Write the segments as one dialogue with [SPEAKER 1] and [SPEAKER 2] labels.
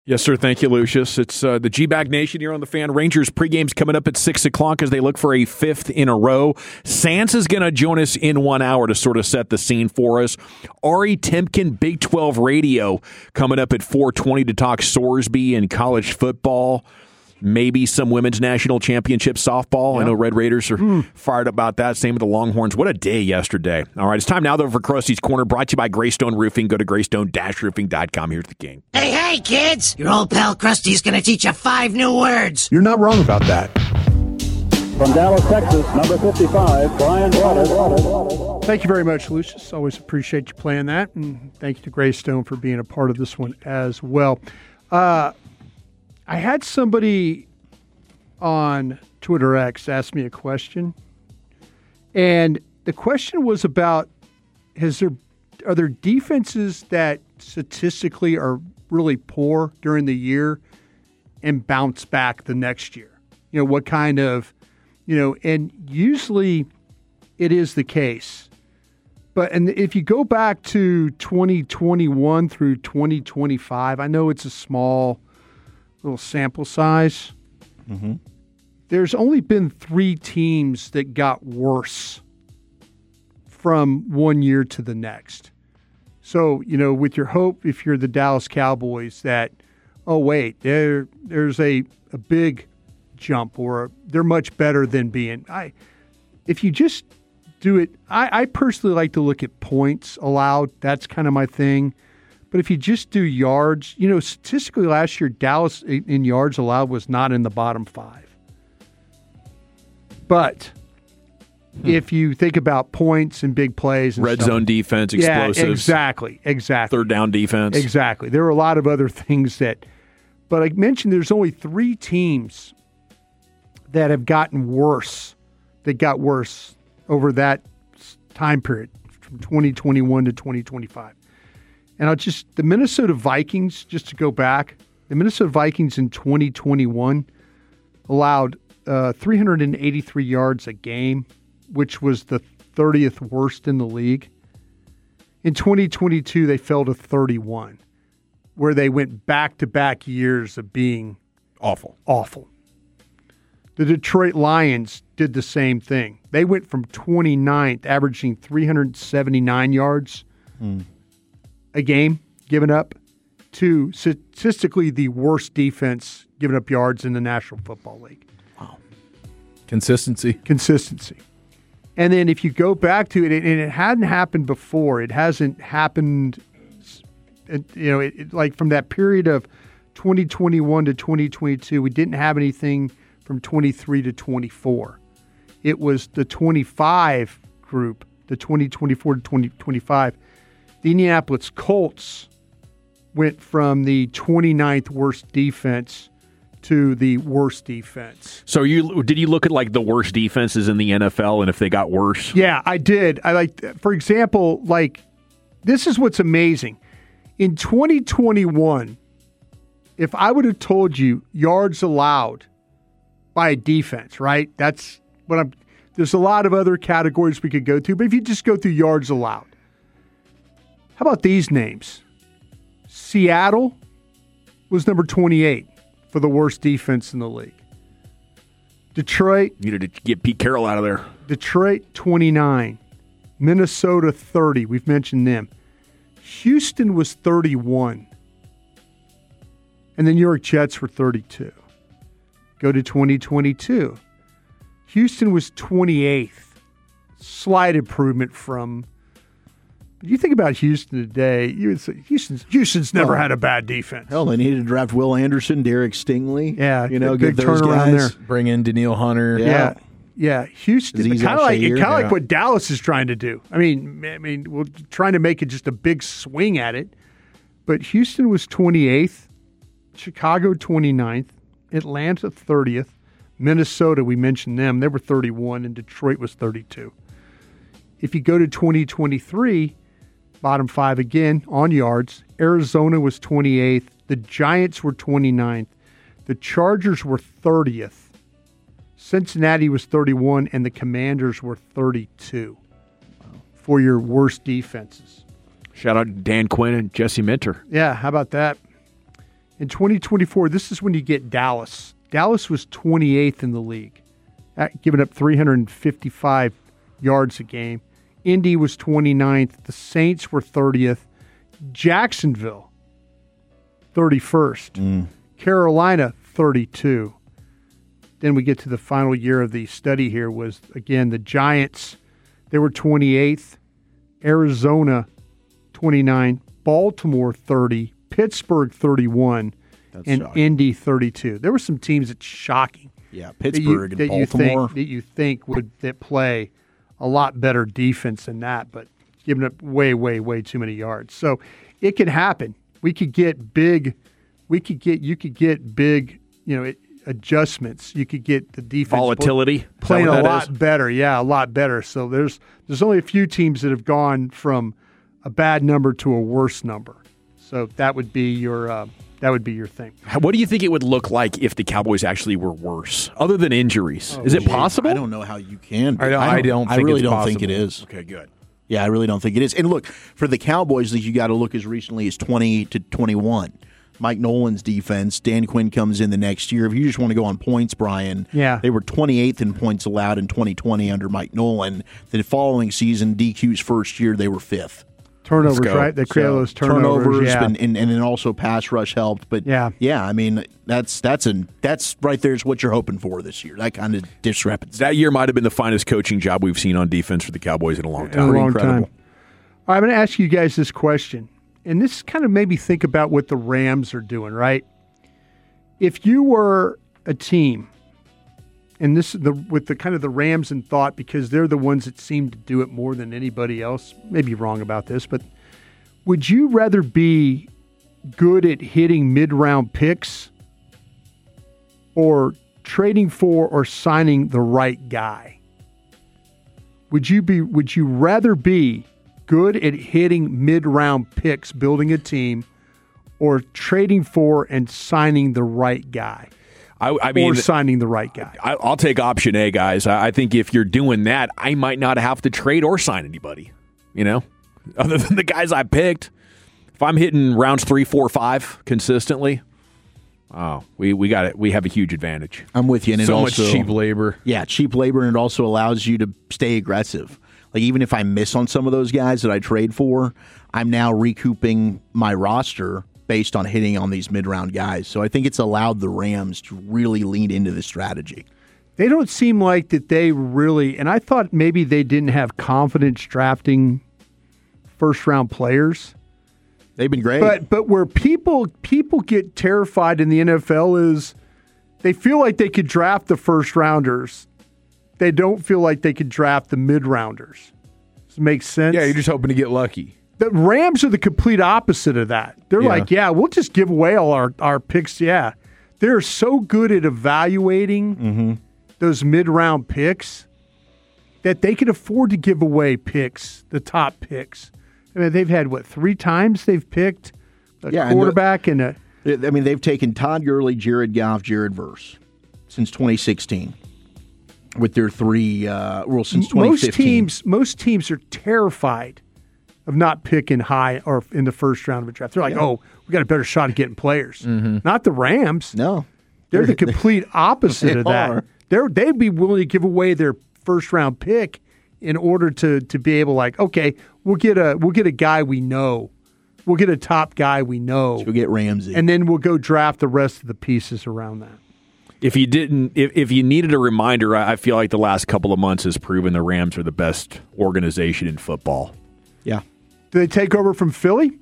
[SPEAKER 1] Yes, sir. Thank you, Lucius. It's the G-Bag Nation here on the Fan. Rangers pregame's coming up at 6 o'clock as they look for a fifth in a row. Sans is going to join us in 1 hour to sort of set the scene for us. Ari Timken, Big 12 Radio, coming up at 4:20 to talk Sorsby and college football. Maybe some women's national championship softball. Yep. I know Red Raiders are fired up about that. Same with the Longhorns. What a day yesterday. All right, it's time now, though, for Krusty's Corner, brought to you by Greystone Roofing. Go to greystone-roofing.com. Here's the king.
[SPEAKER 2] Hey, kids! Your old pal Krusty's gonna teach you 5 new words.
[SPEAKER 3] You're not wrong about that.
[SPEAKER 4] From Dallas, Texas, number 55, Brian Waters.
[SPEAKER 5] Thank you very much, Lucius. Always appreciate you playing that. And thank you to Greystone for being a part of this one as well. I had somebody on Twitter X ask me a question, and the question was about are there defenses that statistically are really poor during the year and bounce back the next year? What kind of, and usually it is the case. And if you go back to 2021 through 2025, I know it's a small little sample size. Mm-hmm. There's only been 3 teams that got worse from one year to the next. So, with your hope, if you're the Dallas Cowboys, that, oh, wait, there's a big jump, or they're much better than being. If you just do it, I personally like to look at points allowed. That's kind of my thing. But if you just do yards, statistically last year, Dallas in yards allowed was not in the bottom 5. But if you think about points and big plays and
[SPEAKER 1] red zone defense, explosives.
[SPEAKER 5] Yeah, exactly.
[SPEAKER 1] Third down defense.
[SPEAKER 5] Exactly. There were a lot of other things but I mentioned there's only 3 teams that have gotten worse, that got worse over that time period from 2021 to 2025. And the Minnesota Vikings, just to go back, the Minnesota Vikings in 2021 allowed 383 yards a game, which was the 30th worst in the league. In 2022, they fell to 31, where they went back-to-back years of being awful. The Detroit Lions did the same thing. They went from 29th, averaging 379 yards a game given up, to statistically the worst defense giving up yards in the National Football League.
[SPEAKER 3] Wow. Consistency.
[SPEAKER 5] And then if you go back to it, and it hadn't happened before, it hasn't happened, like from that period of 2021 to 2022, we didn't have anything from 23 to 24. It was the 25 group, the 2024 to 2025. The Indianapolis Colts went from the 29th worst defense to the worst defense.
[SPEAKER 1] So did you look at like the worst defenses in the NFL and if they got worse?
[SPEAKER 5] Yeah, I did. For example, this is what's amazing. In 2021, if I would have told you yards allowed by a defense, right? That's what there's a lot of other categories we could go to, but if you just go through yards allowed. How about these names? Seattle was number 28 for the worst defense in the league. Detroit.
[SPEAKER 1] Needed to get Pete Carroll out of there.
[SPEAKER 5] Detroit, 29. Minnesota, 30. We've mentioned them. Houston was 31. And the New York Jets were 32. Go to 2022. Houston was 28th. Slight improvement from... You think about Houston today, you would say Houston's never had a bad defense.
[SPEAKER 6] Hell, they needed to draft Will Anderson, Derek Stingley.
[SPEAKER 5] Yeah,
[SPEAKER 6] big
[SPEAKER 5] those turnaround
[SPEAKER 6] guys.
[SPEAKER 5] there.
[SPEAKER 3] Bring in Daniil Hunter.
[SPEAKER 5] Yeah. Houston, kind of like what Dallas is trying to do. I mean, we're trying to make it just a big swing at it. But Houston was 28th, Chicago 29th, Atlanta 30th, Minnesota, we mentioned them, they were 31, and Detroit was 32. If you go to 2023, bottom 5 again on yards, Arizona was 28th, the Giants were 29th, the Chargers were 30th, Cincinnati was 31, and the Commanders were 32 for your worst defenses.
[SPEAKER 1] Shout out to Dan Quinn and Jesse Minter.
[SPEAKER 5] Yeah, how about that? In 2024, this is when you get Dallas. Dallas was 28th in the league, giving up 355 yards a game. Indy was 29th. The Saints were 30th. Jacksonville, 31st. Carolina, 32. Then we get to the final year of the study here was, again, the Giants. They were 28th. Arizona, 29. Baltimore, 30. Pittsburgh, 31. And shocking. Indy, 32. There were some teams that's shocking.
[SPEAKER 6] Yeah, Pittsburgh and Baltimore.
[SPEAKER 5] That you think would play a lot better defense than that, but giving up way, way, way too many yards. So it could happen. You could get big, adjustments. You could get the defense
[SPEAKER 1] volatility
[SPEAKER 5] playing a lot better. Yeah, a lot better. So there's only a few teams that have gone from a bad number to a worse number. So that would be your thing.
[SPEAKER 1] What do you think it would look like if the Cowboys actually were worse, other than injuries? Is it possible?
[SPEAKER 6] I don't know how you can.
[SPEAKER 3] I really don't think it is.
[SPEAKER 1] Okay, good.
[SPEAKER 6] Yeah, I really don't think it is. And look, for the Cowboys, you got to look as recently as 20 to 21. Mike Nolan's defense, Dan Quinn comes in the next year. If you just want to go on points, Brian, they were 28th in points allowed in 2020 under Mike Nolan. The following season, DQ's first year, they were 5th.
[SPEAKER 5] Turnovers, right? They create those turnovers.
[SPEAKER 6] And then also pass rush helped. But I mean, that's right there is what you're hoping for this year. That kind of discrepancy.
[SPEAKER 1] That year might have been the finest coaching job we've seen on defense for the Cowboys in a long time.
[SPEAKER 5] Incredible. All right, I'm going to ask you guys this question, and this kind of made me think about what the Rams are doing. Right? If you were a team, and this with the kind of the Rams in thought, because they're the ones that seem to do it more than anybody else. Maybe wrong about this, but would you rather be good at hitting mid-round picks or trading for or signing the right guy? Would you rather be good at hitting mid-round picks, building a team, or trading for and signing the right guy?
[SPEAKER 1] I mean,
[SPEAKER 5] or signing the right guy.
[SPEAKER 1] I'll take option A, guys. I think if you're doing that, I might not have to trade or sign anybody, other than the guys I picked. If I'm hitting rounds 3, 4, 5 consistently, we got it. We have a huge advantage.
[SPEAKER 6] I'm with you. And
[SPEAKER 3] so much cheap labor.
[SPEAKER 6] Yeah, cheap labor, and it also allows you to stay aggressive. Like, even if I miss on some of those guys that I trade for, I'm now recouping my roster based on hitting on these mid-round guys. So I think it's allowed the Rams to really lean into this strategy.
[SPEAKER 5] They don't seem like that they really, and I thought maybe they didn't have confidence drafting first-round players.
[SPEAKER 6] They've been great.
[SPEAKER 5] But where people get terrified in the NFL is they feel like they could draft the first-rounders. They don't feel like they could draft the mid-rounders. Does it make sense?
[SPEAKER 3] Yeah, you're just hoping to get lucky.
[SPEAKER 5] The Rams are the complete opposite of that. They're like, we'll just give away all our picks. Yeah. They're so good at evaluating those mid-round picks that they can afford to give away picks, the top picks. I mean, they've had, 3 times they've picked a quarterback and a...
[SPEAKER 6] I mean, they've taken Todd Gurley, Jared Goff, Jared Verse since 2016 with their 3 rules since 2015.
[SPEAKER 5] Most teams are terrified of not picking high or in the first round of a draft. They're like, we got a better shot at getting players. Not the Rams.
[SPEAKER 6] No.
[SPEAKER 5] They're the complete opposite of that. They'd be willing to give away their first round pick in order to be able, we'll get a guy we know. We'll get a top guy we know.
[SPEAKER 6] So we'll get Ramsey.
[SPEAKER 5] And then we'll go draft the rest of the pieces around that.
[SPEAKER 1] If you needed a reminder, I feel like the last couple of months has proven the Rams are the best organization in football.
[SPEAKER 6] Yeah.
[SPEAKER 5] Do they take over from Philly?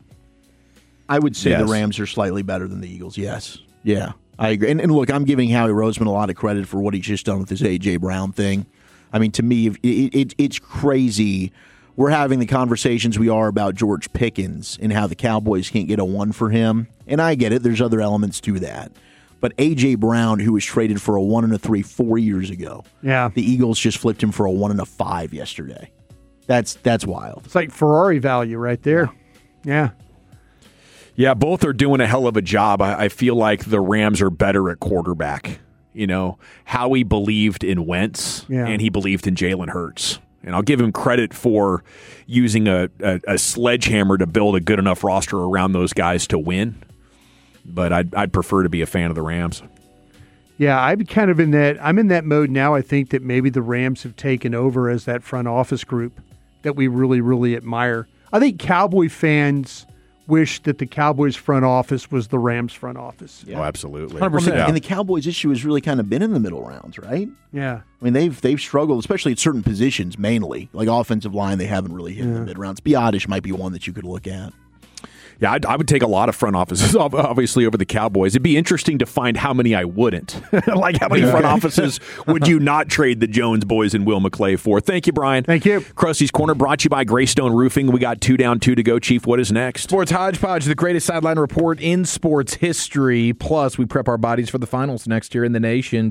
[SPEAKER 6] I would say the Rams are slightly better than the Eagles, yes. Yeah, I agree. And look, I'm giving Howie Roseman a lot of credit for what he's just done with this A.J. Brown thing. I mean, to me, it's crazy. We're having the conversations we are about George Pickens and how the Cowboys can't get a 1 for him. And I get it. There's other elements to that. But A.J. Brown, who was traded for a 1 and a 3 4 years ago, the Eagles just flipped him for a 1 and a 5 yesterday. That's wild.
[SPEAKER 5] It's like Ferrari value right there. Yeah.
[SPEAKER 1] Yeah, both are doing a hell of a job. I feel like the Rams are better at quarterback. Howie believed in Wentz, and he believed in Jalen Hurts. And I'll give him credit for using a sledgehammer to build a good enough roster around those guys to win. but I'd prefer to be a fan of the Rams.
[SPEAKER 5] Yeah, I'm kind of in that. I'm in that mode now. I think that maybe the Rams have taken over as that front office group that we really, really admire. I think Cowboy fans wish that the Cowboys front office was the Rams front office.
[SPEAKER 1] Yeah. Oh, absolutely.
[SPEAKER 6] 100%. And the Cowboys' issue has really kind of been in the middle rounds, right?
[SPEAKER 5] Yeah.
[SPEAKER 6] I mean, they've struggled, especially at certain positions, mainly. Like offensive line, they haven't really hit in the mid-rounds. Biotish might be one that you could look at.
[SPEAKER 1] Yeah, I would take a lot of front offices, obviously, over the Cowboys. It'd be interesting to find how many I wouldn't. Like, how many front offices would you not trade the Jones boys and Will McClay for? Thank you, Brian.
[SPEAKER 5] Thank you.
[SPEAKER 1] Krusty's Corner brought to you by Greystone Roofing. We got 2 down, 2 to go. Chief, what is next?
[SPEAKER 3] Sports Hodgepodge, the greatest sideline report in sports history. Plus, we prep our bodies for the finals next year in the nation.